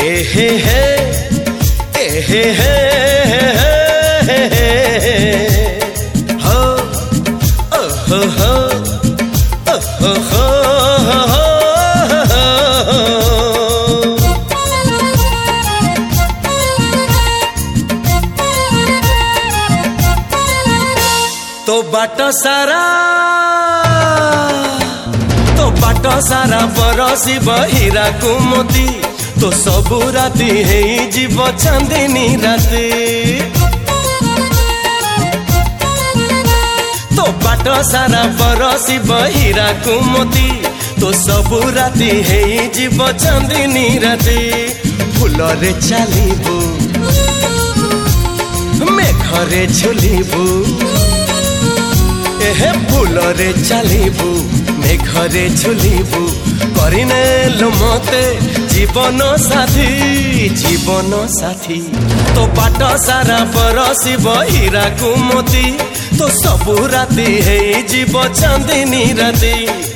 हे हे हे हे हो हो हो हो तो बाट सारा बरसी बहिरा कुमती तो सबू राति है जीव चांदनी राति तो बाट सारा बरसी बहिरा कुमती तो सबू राति है जीव चांदनी राति फूलरे चलिबू मेघरे झुलिबू एहे फूलरे चलिबू मेघरे झुलिबू करिने लो मते जीवन साथी तो बाट सारा बरसी बहिरा कुमती तो सबू राति है जीव चांदनी राति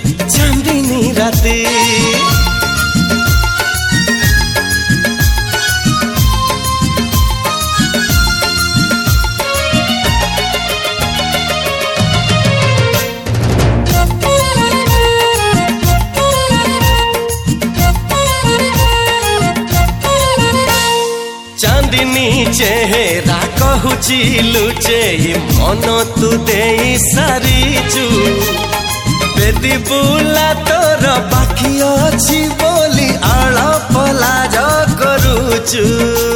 चांदनी चेहरा कहूची लुचे मन तू दे सारीचु बेदी बुला तोर बाकी अच्छी बोली आलाप लाज करूचु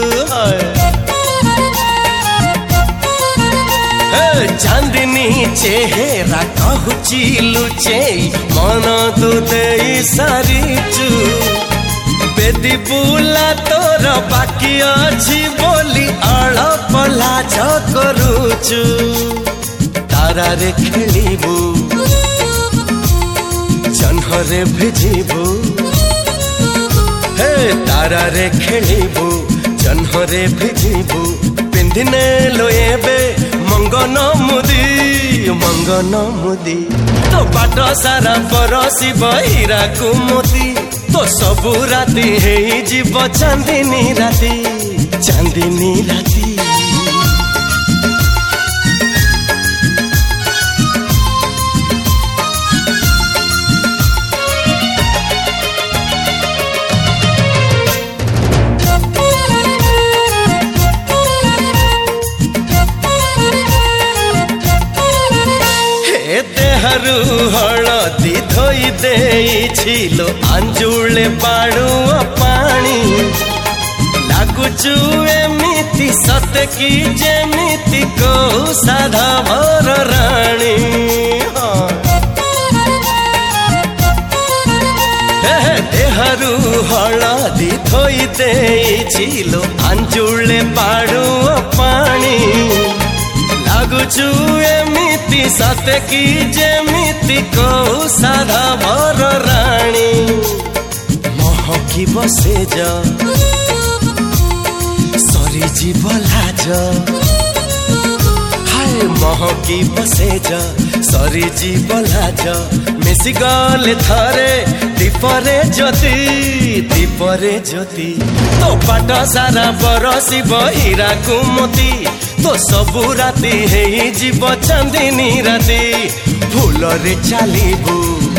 चांदनी चेहरा कहूची लुचे मन तू दे सारीचु बेदी बुला तोर बाकी अच्छी बोली आलाप लाज करूचु तारा रे खेलिबू जन्हरे भिजिबू हे तारा रे खेलिबू जन्हरे भिजिबू पिंधिने लोएबे मंगन मुदी तो बाट सारा बरसी बहिरा कुमती तो सबू राति है जीव चांदनी राति देहरू हलदी धोई देइछिलो आंजुले बाड़ुआ पानी लागुचु एमिति सते की जेमिति को साधा भर रानी देहरू हलदी धोई देइछिलो आंजुले बाड़ुआ पानी लागुचु एमिति सते की जेमिति को साधा भर रानी महकी बसे जा सरी जीव लाज हाय महकी बसे जा सरी जीव लाज मिसी गले थरे दीपरे ज्योति तो बाट सारा बरसी बहिरा कुमती तो सबू राति है जीव चांदनी राति फूलरे चलिबू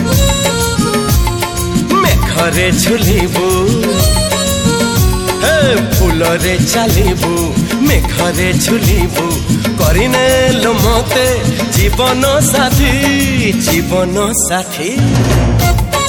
मेघरे झुलिबू हे फूलरे चलिबू मेघरे झुलिबू करिने लो मते जीवन साथी